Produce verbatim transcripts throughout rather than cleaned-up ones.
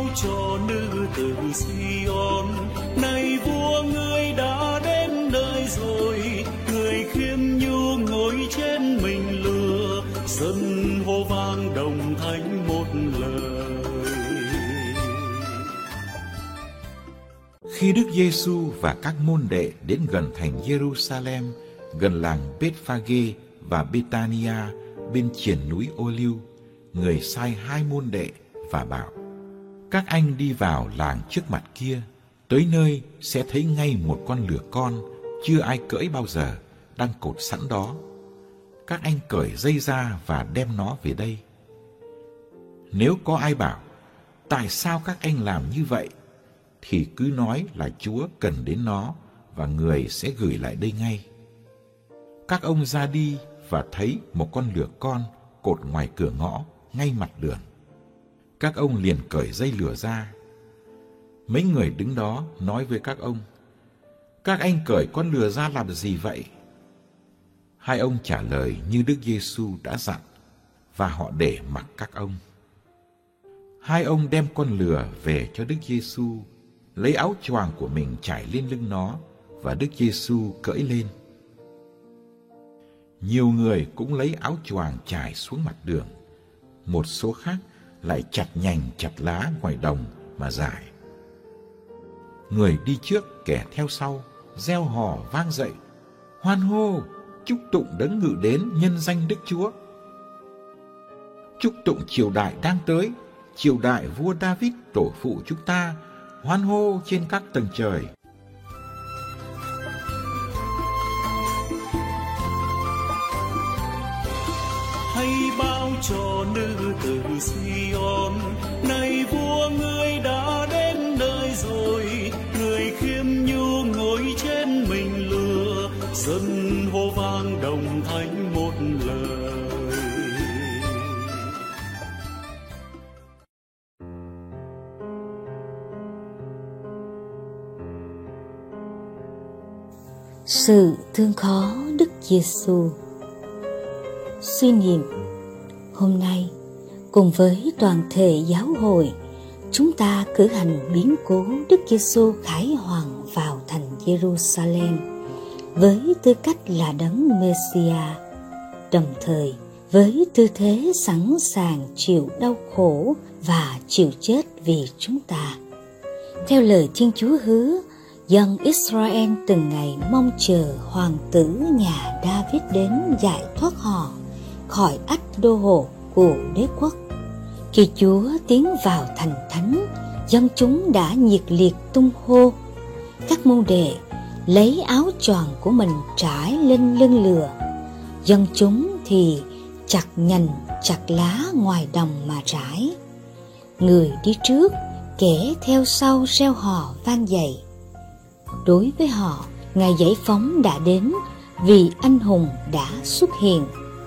cho nữ tử Sion, này vua ngươi đã đến nơi rồi, người khiêm nhu ngồi trên mình lừa, dân hô vang đồng thanh một lời. Khi Đức Giêsu và các môn đệ đến gần thành Jerusalem, gần làng Bethphage và Bethania bên triển núi Ô-liu, người sai hai môn đệ và bảo: các anh đi vào làng trước mặt kia, tới nơi sẽ thấy ngay một con lừa con chưa ai cưỡi bao giờ, đang cột sẵn đó. Các anh cởi dây ra và đem nó về đây. Nếu có ai bảo: tại sao các anh làm như vậy, thì cứ nói là Chúa cần đến nó và người sẽ gửi lại đây ngay. Các ông ra đi và thấy một con lừa con cột ngoài cửa ngõ ngay mặt đường. Các ông liền cởi dây lừa ra. Mấy người đứng đó nói với các ông: các anh cởi con lừa ra làm gì vậy? Hai ông trả lời như Đức Giêsu đã dặn, và họ để mặc các ông. Hai ông đem con lừa về cho Đức Giêsu, lấy áo choàng của mình trải lên lưng nó, và Đức Giêsu cưỡi lên. Nhiều người cũng lấy áo choàng trải xuống mặt đường, một số khác lại chặt nhành chặt lá ngoài đồng mà rải. Người đi trước kẻ theo sau reo hò vang dậy: hoan hô, chúc tụng đấng ngự đến nhân danh Đức Chúa. Chúc tụng triều đại đang tới, triều đại vua David tổ phụ chúng ta, hoan hô trên các tầng trời. Hãy báo cho nữ tử Sion, này vua ngươi đã đến nơi rồi, người khiêm nhu ngồi trên mình lừa, dân hô vang đồng thanh một lời. Sự thương khó Đức Giêsu. Suy niệm. Hôm nay, cùng với toàn thể giáo hội, chúng ta cử hành biến cố Đức Giêsu khải hoàng vào thành Jerusalem với tư cách là đấng Messiah, đồng thời với tư thế sẵn sàng chịu đau khổ và chịu chết vì chúng ta. Theo lời Thiên Chúa hứa, dân Israel từng ngày mong chờ hoàng tử nhà David đến giải thoát họ khỏi ách đô hộ của đế quốc. Khi Chúa tiến vào thành thánh, dân chúng đã nhiệt liệt tung hô. Các môn đệ lấy áo choàng của mình trải lên lưng lừa, dân chúng thì chặt nhành chặt lá ngoài đồng mà trải. Người đi trước, kẻ theo sau reo hò vang dậy. Đối với họ, ngày giải phóng đã đến vì anh hùng đã xuất hiện.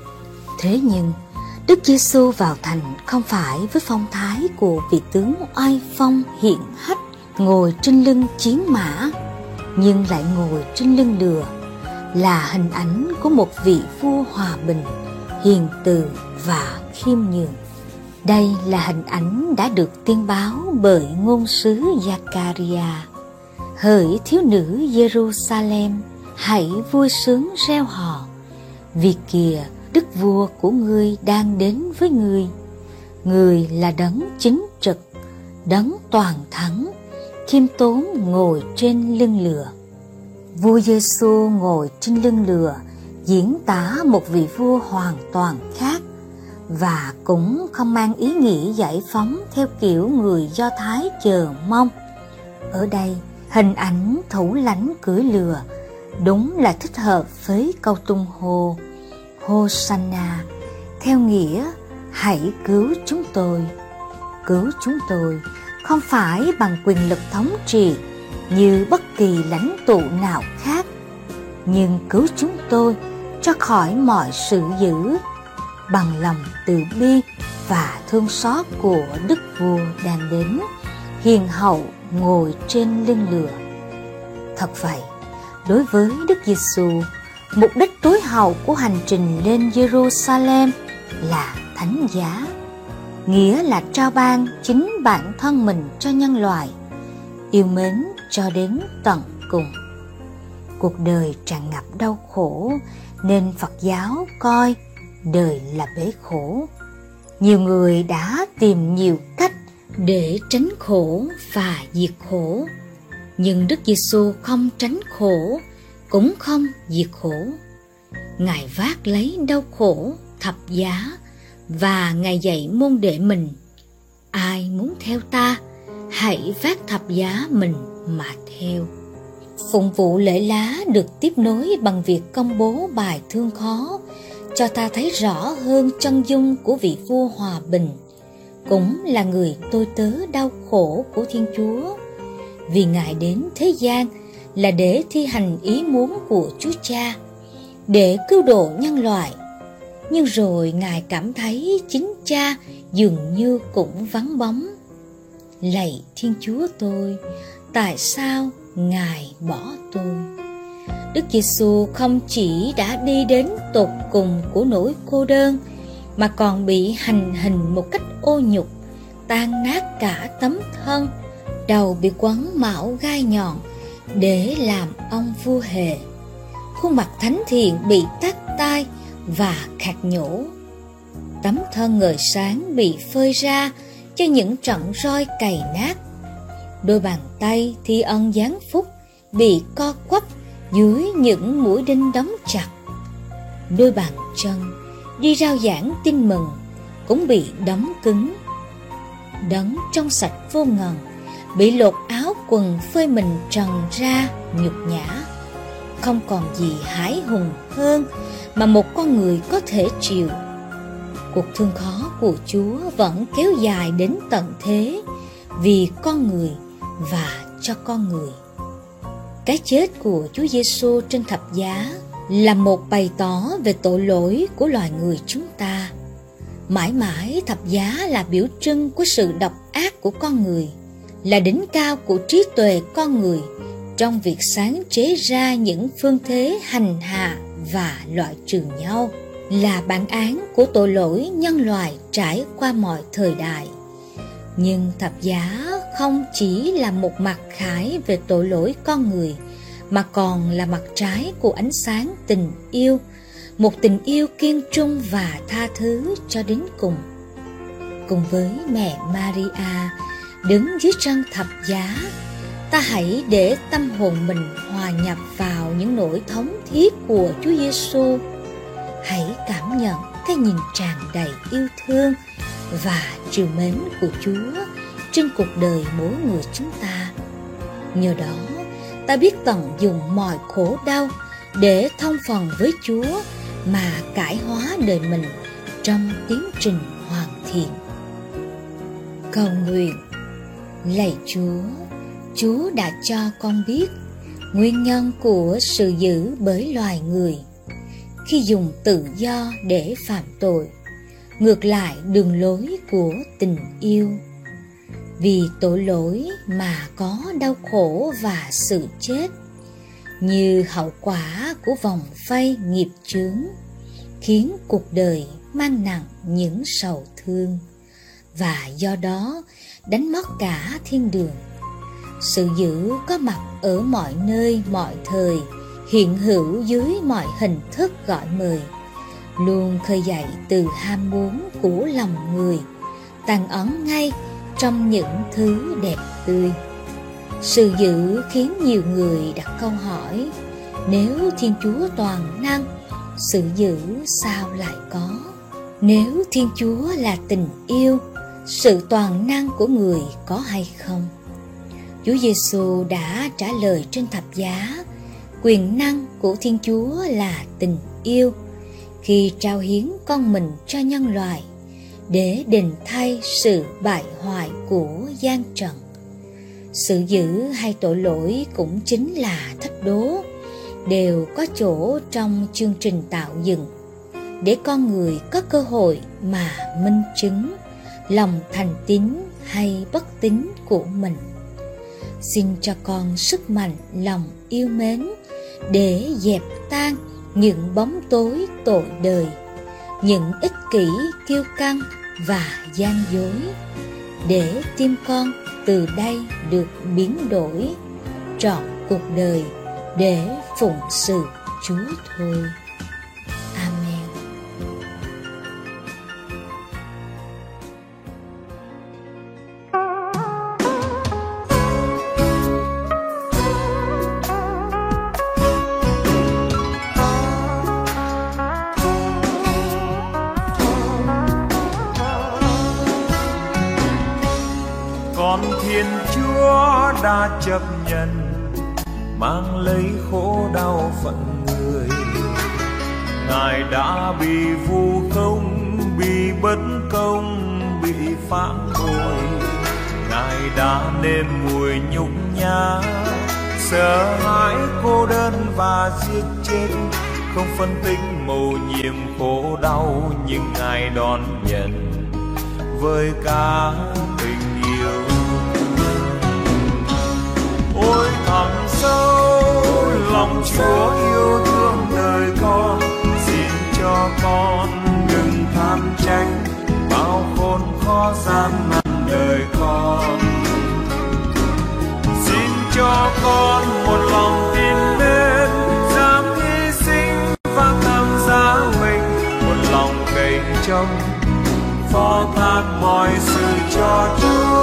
Thế nhưng, Đức Giêsu vào thành không phải với phong thái của vị tướng oai phong hiển hách ngồi trên lưng chiến mã, nhưng lại ngồi trên lưng lừa, là hình ảnh của một vị vua hòa bình, hiền từ và khiêm nhường. Đây là hình ảnh đã được tiên báo bởi ngôn sứ Giacaria: hỡi thiếu nữ Jerusalem, hãy vui sướng reo hò, vì kìa đức vua của ngươi đang đến với ngươi. Người là đấng chính trực, đấng toàn thắng, khiêm tốn ngồi trên lưng lừa. Vua Giêsu ngồi trên lưng lừa diễn tả một vị vua hoàn toàn khác, và cũng không mang ý nghĩa giải phóng theo kiểu người Do Thái chờ mong. Ở đây, hình ảnh thủ lãnh cưỡi lừa đúng là thích hợp với câu tung hô Hosanna, theo nghĩa hãy cứu chúng tôi. Cứu chúng tôi không phải bằng quyền lực thống trị như bất kỳ lãnh tụ nào khác, nhưng cứu chúng tôi cho khỏi mọi sự dữ, bằng lòng từ bi và thương xót của đức vua đang đến, hiền hậu ngồi trên lưng lừa. Thật vậy, đối với Đức Giêsu, mục đích tối hậu của hành trình lên Jerusalem là thánh giá. nghĩa là trao ban chính bản thân mình cho nhân loại, yêu mến cho đến tận cùng. Cuộc đời tràn ngập đau khổ nên Phật giáo coi đời là bể khổ. Nhiều người đã tìm nhiều cách để tránh khổ và diệt khổ, nhưng Đức Giêsu không tránh khổ, cũng không diệt khổ. Ngài vác lấy đau khổ thập giá và Ngài dạy môn đệ mình: ai muốn theo ta, hãy vác thập giá mình mà theo. Phụng vụ lễ lá được tiếp nối bằng việc công bố bài thương khó, cho ta thấy rõ hơn chân dung của vị vua hòa bình, cũng là người tôi tớ đau khổ của Thiên Chúa. Vì Ngài đến thế gian là để thi hành ý muốn của Chúa Cha, để cứu độ nhân loại. Nhưng rồi Ngài cảm thấy chính Cha dường như cũng vắng bóng. Lạy Thiên Chúa tôi, tại sao Ngài bỏ tôi? Đức Giêsu không chỉ đã đi đến tột cùng của nỗi cô đơn, mà còn bị hành hình một cách ô nhục, tan nát cả tấm thân, đầu bị quấn mão gai nhọn để làm ông vua hề. Khuôn mặt thánh thiện bị tát tai và khạc nhổ. Tấm thân ngời sáng bị phơi ra cho những trận roi cày nát. Đôi bàn tay thi ân giáng phúc bị co quắp dưới những mũi đinh đóng chặt. Đôi bàn chân đi rao giảng tin mừng cũng bị đóng cứng. Đấng trong sạch vô ngần bị lột áo quần phơi mình trần ra nhục nhã. Không còn gì hãi hùng hơn mà một con người có thể chịu. Cuộc thương khó của Chúa vẫn kéo dài đến tận thế, vì con người và cho con người. Cái chết của Chúa Giêsu trên thập giá là một bày tỏ về tội lỗi của loài người chúng ta. Mãi mãi thập giá là biểu trưng của sự độc ác của con người, là đỉnh cao của trí tuệ con người trong việc sáng chế ra những phương thế hành hạ và loại trừ nhau, là bản án của tội lỗi nhân loại trải qua mọi thời đại. Nhưng thập giá không chỉ là một mặt khải về tội lỗi con người, mà còn là mặt trái của ánh sáng tình yêu, một tình yêu kiên trung và tha thứ cho đến cùng. Cùng với mẹ Maria đứng dưới chân thập giá, ta hãy để tâm hồn mình hòa nhập vào những nỗi thống thiết của Chúa Giêsu. Hãy cảm nhận cái nhìn tràn đầy yêu thương và trìu mến của Chúa trên cuộc đời mỗi người chúng ta. Nhờ đó, ta biết tận dụng mọi khổ đau để thông phần với Chúa mà cải hóa đời mình trong tiến trình hoàn thiện. Cầu nguyện. Lạy Chúa, Chúa đã cho con biết nguyên nhân của sự dữ bởi loài người khi dùng tự do để phạm tội, ngược lại đường lối của tình yêu. Vì tội lỗi mà có đau khổ và sự chết, như hậu quả của vòng vây nghiệp chướng, khiến cuộc đời mang nặng những sầu thương, và do đó đánh mất cả thiên đường. Sự dữ có mặt ở mọi nơi mọi thời, hiện hữu dưới mọi hình thức gọi mời, luôn khơi dậy từ ham muốn của lòng người, tàn ẩn ngay trong những thứ đẹp tươi. Sự dữ khiến nhiều người đặt câu hỏi: nếu Thiên Chúa toàn năng, sự dữ sao lại có? Nếu Thiên Chúa là tình yêu, sự toàn năng của người có hay không? Chúa Giêsu đã trả lời trên thập giá: quyền năng của Thiên Chúa là tình yêu, khi trao hiến con mình cho nhân loại để đền thay sự bại hoại của gian trần. Sự dữ hay tội lỗi cũng chính là thách đố, đều có chỗ trong chương trình tạo dựng, để con người có cơ hội mà minh chứng lòng thành tín hay bất tín của mình. Xin cho con sức mạnh lòng yêu mến để dẹp tan những bóng tối tội đời, những ích kỷ kiêu căng và gian dối, để tim con từ đây được biến đổi trọn cuộc đời để phụng sự Chúa thôi. Amen. Con Thiên Chúa đã chấp nhận mang lấy khổ đau phận người. Ngài đã bị vu khống, bị bất công, bị phản bội. Ngài đã nếm mùi nhục nhã, sợ hãi, cô đơn và giết chết. Không phân tích mầu nhiệm khổ đau, nhưng Ngài đón nhận với cả tình yêu. Ôi thẳm sâu lòng Chúa yêu thương đời con, xin cho con đừng than trách bao khốn khó gian nan đời con. Xin cho con một lòng tin mến, dám hy sinh và tham giá mình, một lòng cậy trông phó thác mọi sự cho Chúa.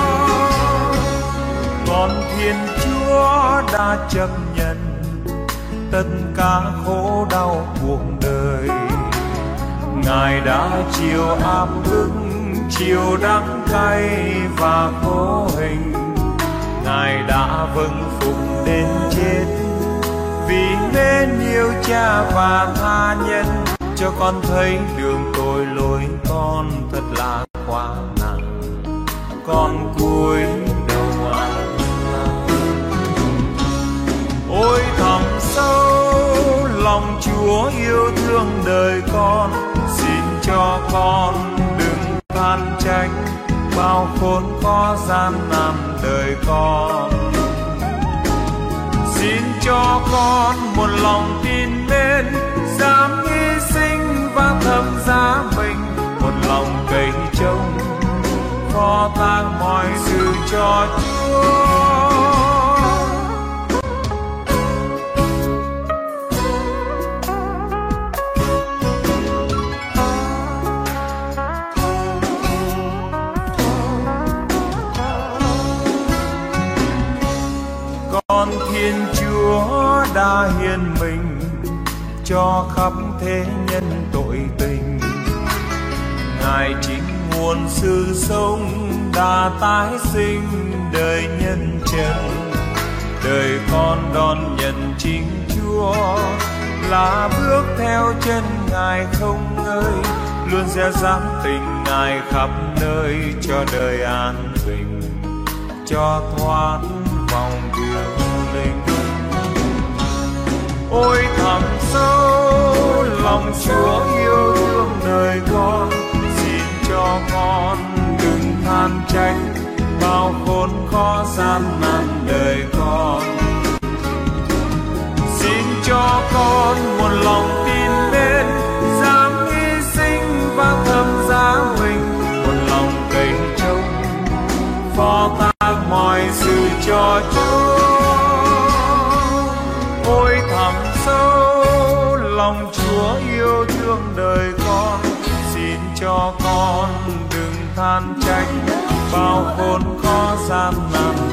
Con Thiên Chúa đã chấp nhận tất cả khổ đau cuộc đời. Ngài đã chịu áp bức, chịu đắng cay và khổ hình. Ngài đã vâng phục đến chết, vì mến yêu Cha và tha nhân. Cho con thấy đường tội lỗi con thật là quá nặng, con cúi đầu ăn năn. Ôi thẳm sâu lòng Chúa yêu thương đời con, xin cho con đừng than trách bao khốn khó gian nan đời con. Xin cho con một lòng tin mến, dám hy sinh và thầm giá mình, một lòng cậy trông phó thác mọi sự cho Chúa. Con Thiên Chúa đã hiến mình cho khắp thế nhân tội tình. Ngài chính nguồn sự sống đã tái sinh đời nhân chân. Đời con đón nhận chính Chúa là bước theo chân Ngài không ngơi, luôn gieo dắt tình Ngài khắp nơi, cho đời an bình, cho thoát vòng đường linh. Ôi thẳm sâu lòng Chúa yêu thương đời con, xin cho con đừng than trách bao khốn khó gian nan đời con. Xin cho con một lòng tin mến, dám hy sinh và thầm giá mình, một lòng cậy trông phó thác mọi sự cho Chúa. Ôi thẳm sâu lòng Chúa yêu thương đời con, xin cho con đừng than trách bao khốn khó gian nan